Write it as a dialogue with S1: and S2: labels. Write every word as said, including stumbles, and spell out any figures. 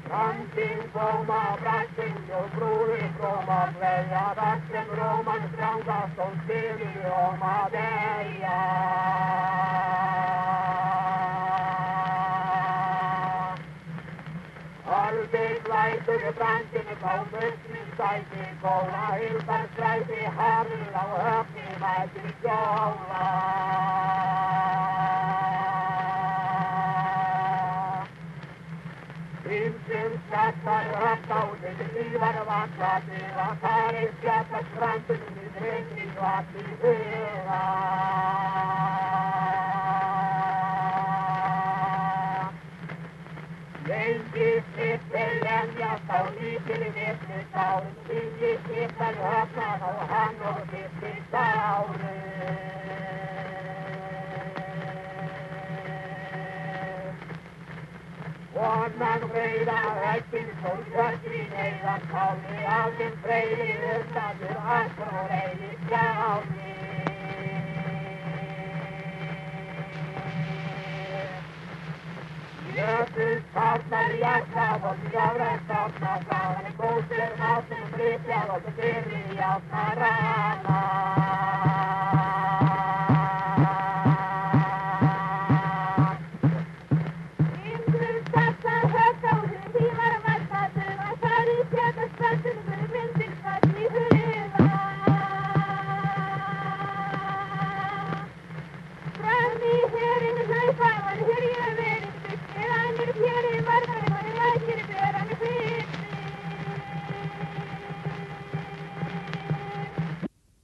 S1: Framtíð blóma brættin og brúði blóma fleja Þarsem róman strangast og styrði om að deyja Orðið glætur brandinu á musningsæti Góða hildarstræti harður á höfni mæti sjóla Ymsum skattar höfn á þessi lífar vaklati að það er skjata strandinu við reyngi vatni huga Lengi skiptir lemjast á lítil vitni sárum Yngi skiptar höfnan á hann og skiptir sárum Vonnan reyða hættin fór skjöldri neyðan káli Á þeim freyri undanur allur og reyði skjáli Jökull sárnar játnaf og sjárar sárnar Sáðan er góðsir mátum rýpjað og byrði játnar rana